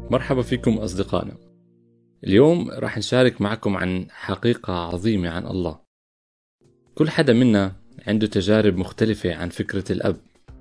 مرحبا فيكم أصدقائنا. اليوم راح نشارك معكم عن حقيقة عظيمة عن الله. كل حدا منا عنده تجارب مختلفة عن فكرة الأب.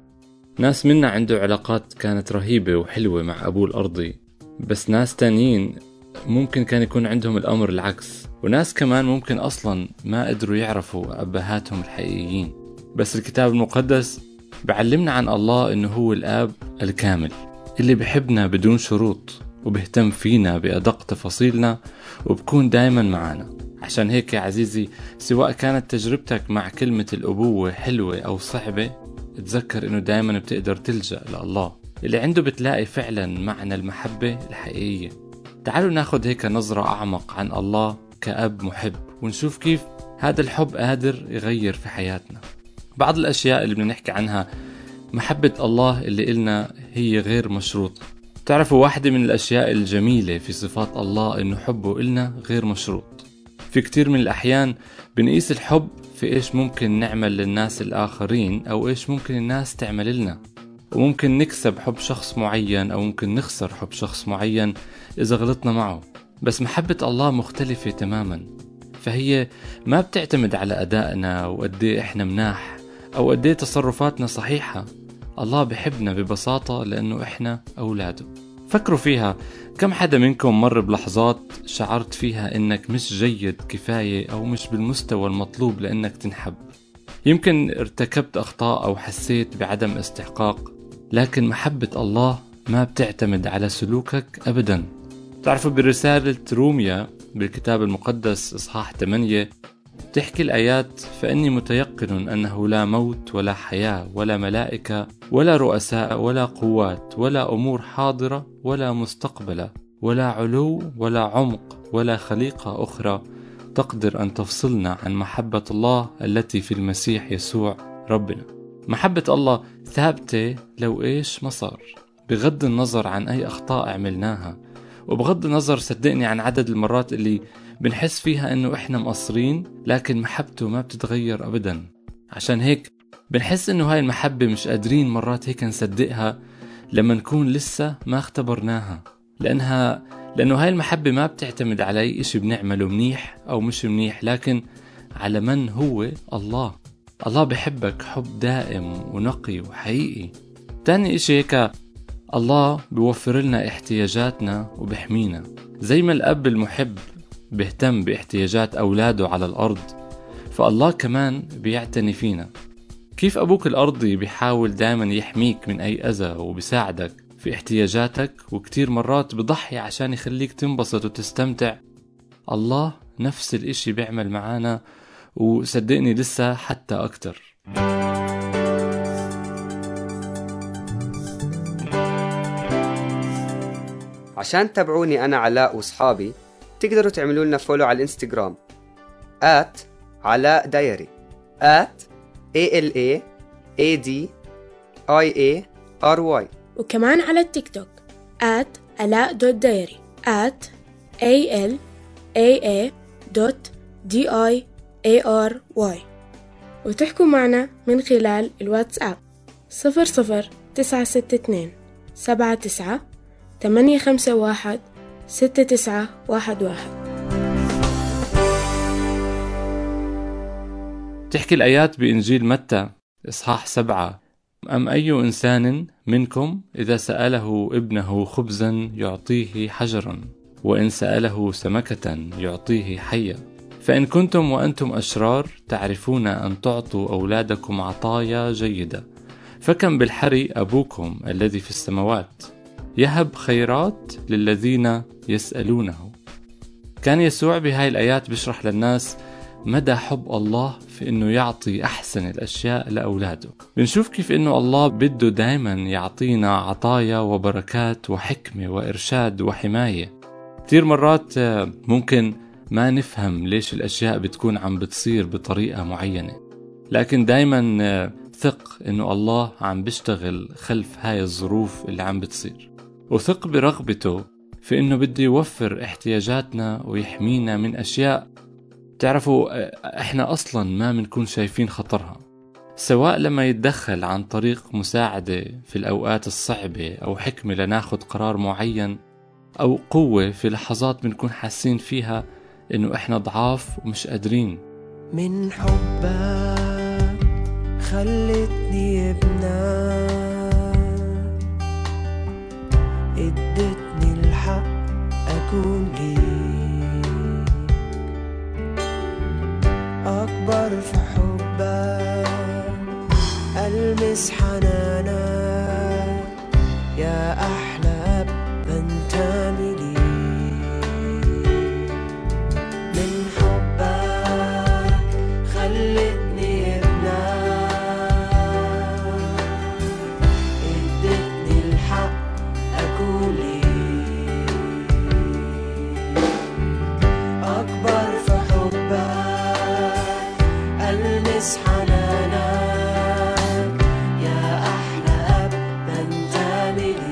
ناس منا عنده علاقات كانت رهيبة وحلوة مع أبوه الأرضي، بس ناس تانيين ممكن كان يكون عندهم الأمر العكس، وناس كمان ممكن أصلا ما قدروا يعرفوا أبهاتهم الحقيقيين. بس الكتاب المقدس بعلمنا عن الله إنه هو الآب الكامل اللي بحبنا بدون شروط وبهتم فينا بأدق تفاصيلنا وبكون دايما معنا. عشان هيك يا عزيزي، سواء كانت تجربتك مع كلمة الأبوة حلوة أو صعبة، تذكر إنه دايما بتقدر تلجأ لله اللي عنده بتلاقي فعلا معنى المحبة الحقيقية. تعالوا ناخد هيك نظرة أعمق عن الله كأب محب، ونشوف كيف هذا الحب قادر يغير في حياتنا. بعض الأشياء اللي بنحكي عنها محبة الله اللي إلنا هي غير مشروطة. تعرفوا واحدة من الأشياء الجميلة في صفات الله إنه حبه إلنا غير مشروط. في كتير من الأحيان بنقيس الحب في إيش ممكن نعمل للناس الآخرين أو إيش ممكن الناس تعمل لنا، وممكن نكسب حب شخص معين أو ممكن نخسر حب شخص معين إذا غلطنا معه. بس محبة الله مختلفة تماما، فهي ما بتعتمد على أدائنا وقديه إحنا مناح أو قديه تصرفاتنا صحيحة. الله بحبنا ببساطة لأنه إحنا أولاده. فكروا فيها، كم حدا منكم مر بلحظات شعرت فيها إنك مش جيد كفاية أو مش بالمستوى المطلوب لأنك تنحب؟ يمكن ارتكبت أخطاء أو حسيت بعدم استحقاق، لكن محبة الله ما بتعتمد على سلوكك أبدا. تعرفوا برسالة روميا بالكتاب المقدس إصحاح 8 تحكي الآيات: فإني متيقن أنه لا موت ولا حياة ولا ملائكة ولا رؤساء ولا قوات ولا أمور حاضرة ولا مستقبلة ولا علو ولا عمق ولا خليقة أخرى تقدر أن تفصلنا عن محبة الله التي في المسيح يسوع ربنا. محبة الله ثابتة لو إيش ما صار، بغض النظر عن أي أخطاء عملناها، وبغض النظر صدقني عن عدد المرات اللي بنحس فيها إنه إحنا مقصرين، لكن محبته ما بتتغير أبدا. عشان هيك بنحس إنه هاي المحبة مش قادرين مرات هيك نصدقها لما نكون لسه ما اختبرناها، لأنه هاي المحبة ما بتعتمد على أي إشي بنعمله منيح أو مش منيح، لكن على من هو الله. الله بحبك حب دائم ونقي وحقيقي. تاني إشي هيك، الله بيوفر لنا احتياجاتنا وبحمينا. زي ما الأب المحب بيهتم باحتياجات أولاده على الأرض، فالله كمان بيعتني فينا. كيف أبوك الأرضي بيحاول دائما يحميك من أي أذى وبيساعدك في احتياجاتك، وكتير مرات بضحي عشان يخليك تنبسط وتستمتع، الله نفس الإشي بيعمل معانا، وصدقني لسه حتى أكتر. عشان تتابعوني أنا علاء وصحابي، تقدروا تعملوا لنا فولو على الانستغرام @علاء دايري @ALAADIARY، وكمان على التيك توك @علاء.diary @ALAA.DIARY، وتحكوا معنا من خلال الواتساب 00962 79 851 6911. تحكي الآيات بإنجيل متى إصحاح 7: أم أي إنسان منكم إذا سأله ابنه خبزا يعطيه حجرا، وإن سأله سمكة يعطيه حية؟ فإن كنتم وأنتم أشرار تعرفون أن تعطوا أولادكم عطايا جيدة، فكم بالحري أبوكم الذي في السماوات يهب خيرات للذين يسألونه. كان يسوع بهاي الآيات بيشرح للناس مدى حب الله في إنه يعطي أحسن الأشياء لأولاده. بنشوف كيف إنه الله بده دايما يعطينا عطايا وبركات وحكمة وإرشاد وحماية. كتير مرات ممكن ما نفهم ليش الأشياء بتكون عم بتصير بطريقة معينة، لكن دايما ثق إنه الله عم بيشتغل خلف هاي الظروف اللي عم بتصير، وثق برغبته في إنه بده يوفر احتياجاتنا ويحمينا من أشياء تعرفوا إحنا أصلا ما منكون شايفين خطرها، سواء لما يتدخل عن طريق مساعدة في الأوقات الصعبة أو حكمة لناخد قرار معين، أو قوة في لحظات بنكون حاسين فيها إنه إحنا ضعاف ومش قادرين. من حبك خلتني ابنك، ادتني الحق أكون ليك، أكبر في حبك ألمس حنانك، يا أحلى أب بنتمي ليك. من حبك خلتني ابنك، ادتني الحق أكون ليك، أكبر في حبك ألمس حنانك، يا أحلى أب بنتمي ليك.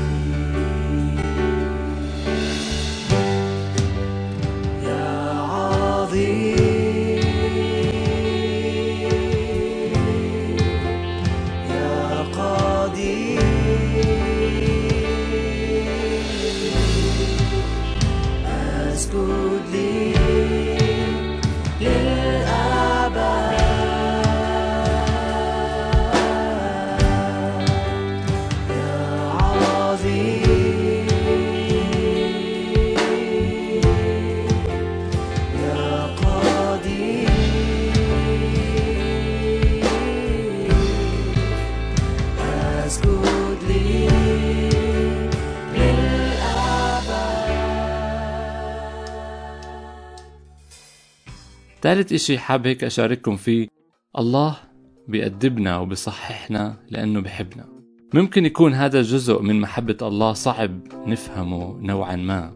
يا عظيم يا قدير، أسجد ليك للأبد. يا عظيم يا قدير، أسجد ليك للأبد. ثالث إشي حاب هيك أشارككم فيه، الله بيأدبنا وبيصححنا لأنه بحبنا. ممكن يكون هذا جزء من محبة الله صعب نفهمه نوعا ما،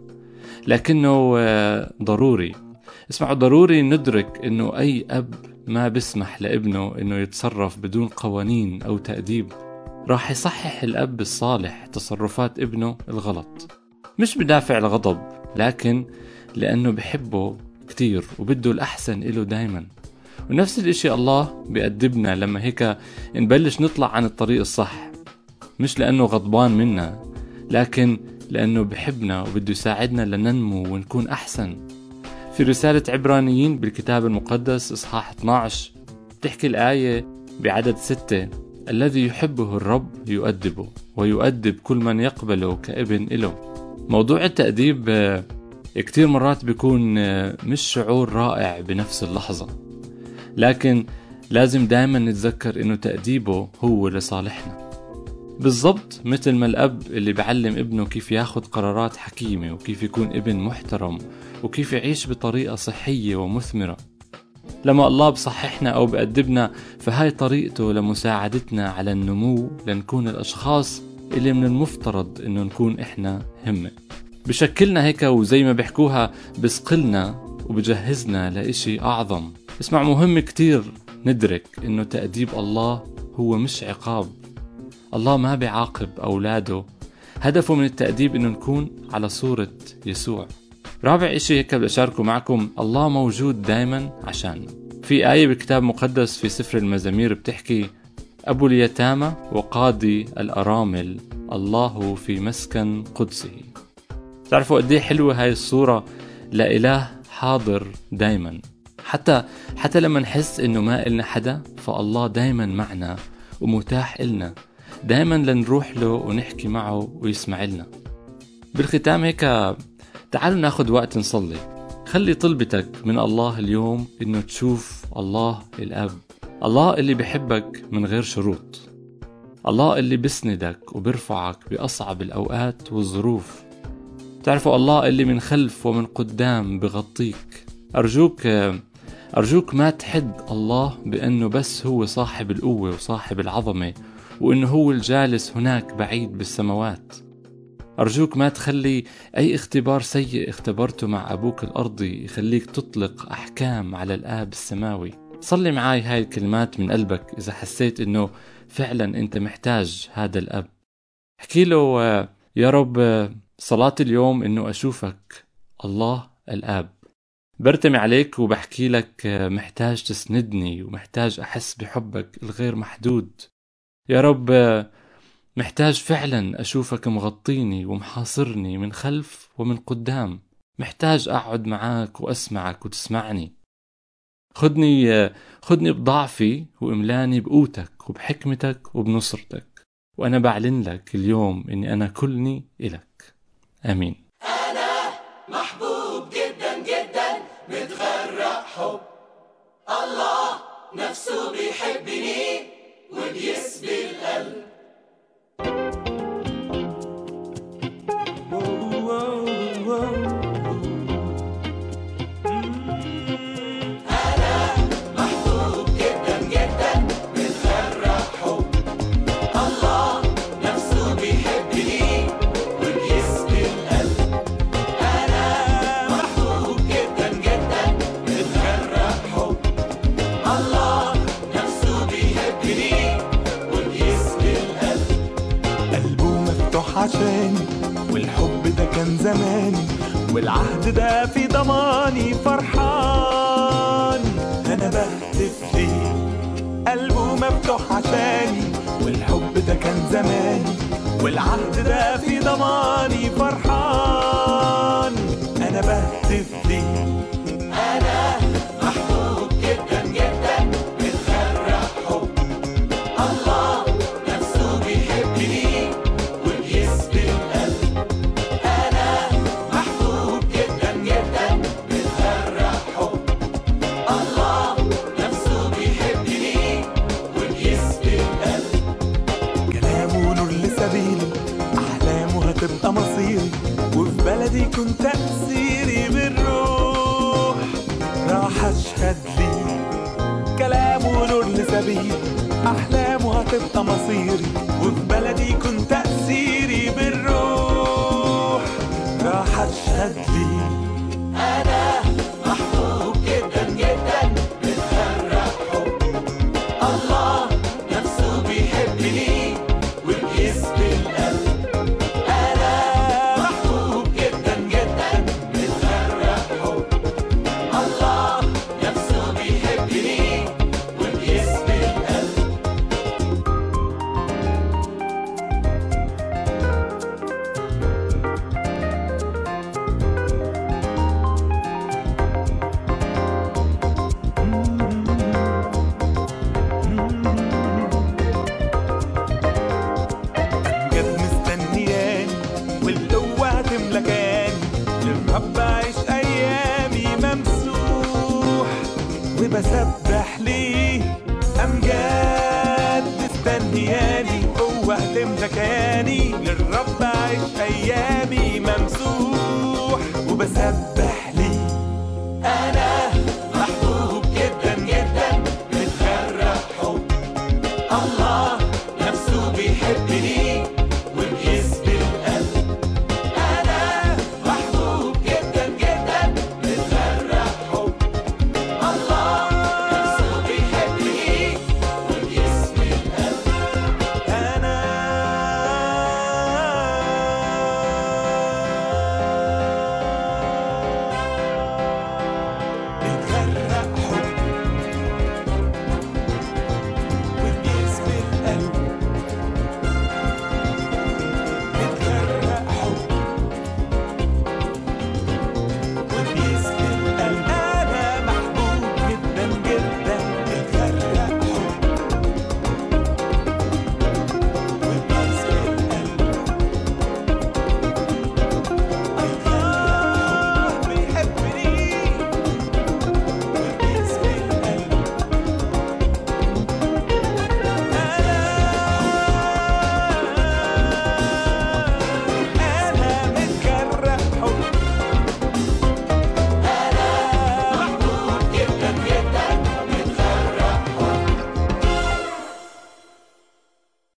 لكنه ضروري. اسمعوا، ضروري ندرك إنه أي أب ما بيسمح لابنه إنه يتصرف بدون قوانين أو تأديب. راح يصحح الأب الصالح تصرفات ابنه الغلط، مش بدافع الغضب، لكن لأنه بحبه كتير وبده الأحسن إله دايما. ونفس الاشي الله بيأدبنا لما هيك نبلش نطلع عن الطريق الصح، مش لأنه غضبان منا، لكن لأنه بحبنا وبده يساعدنا لننمو ونكون أحسن. في رسالة عبرانيين بالكتاب المقدس إصحاح 12 تحكي الآية بعدد 6: الذي يحبه الرب يؤدبه ويؤدب كل من يقبله كابن إله. موضوع التأديب كتير مرات بيكون مش شعور رائع بنفس اللحظة، لكن لازم دائما نتذكر إنه تأديبه هو لصالحنا. بالضبط مثل ما الأب اللي بعلم ابنه كيف ياخد قرارات حكيمة وكيف يكون ابن محترم وكيف يعيش بطريقة صحية ومثمرة. لما الله بصححنا أو بأدبنا فهاي طريقته لمساعدتنا على النمو لنكون الأشخاص اللي من المفترض إنه نكون إحنا هم. بشكلنا هيك، وزي ما بيحكوها بسقلنا وبجهزنا لإشي أعظم. اسمع، مهم كتير ندرك إنه تأديب الله هو مش عقاب. الله ما بيعاقب أولاده، هدفه من التأديب إنه نكون على صورة يسوع. رابع إشي هيك بشاركه معكم، الله موجود دايما عشاننا. في آية بالكتاب المقدس في سفر المزامير بتحكي: أبو اليتامى وقاضي الأرامل، الله في مسكن قدسه. تعرفوا قد ايه حلوة هاي الصورة لإله حاضر دايما. حتى لما نحس إنه ما إلنا حدا، فالله دايما معنا ومتاح إلنا، دايما لنروح له ونحكي معه ويسمع لنا. بالختام هيك تعالوا ناخد وقت نصلي. خلي طلبتك من الله اليوم إنه تشوف الله الأب، الله اللي بيحبك من غير شروط، الله اللي بيسندك وبيرفعك بأصعب الأوقات والظروف. تعرفوا الله اللي من خلف ومن قدام بغطيك. أرجوك ما تحد الله بأنه بس هو صاحب القوة وصاحب العظمة، وأنه هو الجالس هناك بعيد بالسماوات. أرجوك ما تخلي أي اختبار سيء اختبرته مع أبوك الأرضي يخليك تطلق أحكام على الآب السماوي. صلي معاي هاي الكلمات من قلبك إذا حسيت أنه فعلا أنت محتاج هذا الأب. احكي له: يا رب، صلاة اليوم أنه أشوفك الله الآب، برتمي عليك وبحكي لك محتاج تسندني ومحتاج أحس بحبك الغير محدود. يا رب، محتاج فعلا أشوفك مغطيني ومحاصرني من خلف ومن قدام. محتاج أقعد معاك وأسمعك وتسمعني. خدني بضعفي وإملاني بقوتك وبحكمتك وبنصرتك، وأنا بعلن لك اليوم إني أنا كلني إلك. آمين. أنا محبوب جدا جدا، متغرق حب الله، نفسه بيحبني وبيسبي القلب. عشاني والحب ده كان زماني، والعهد ده في ضماني فرحان. أنا بهتف ليه قلبه مفتوح عشاني، والحب ده كان زماني، والعهد ده في ضماني فرحان. أنا بهتف ليه أنا محبوب جدا جدا، متغرق حب الله، نفسه بيحبني تبقى مصيري، وفي بلدي كنت تأثيري بالروح. راح أشهد لي كلامه نور لسبيل، أحلامه هتبقى مصيري، وفي بلدي كنت تأثيري بالروح. راح أشهد لي أنا محبوب جدا جدا، متغرق حب الله، نفسه بيحبني وبيسبي القلب. بسبح ليه أمجاد مستنياني، قوة تملكاني، للرب عيش أيامي.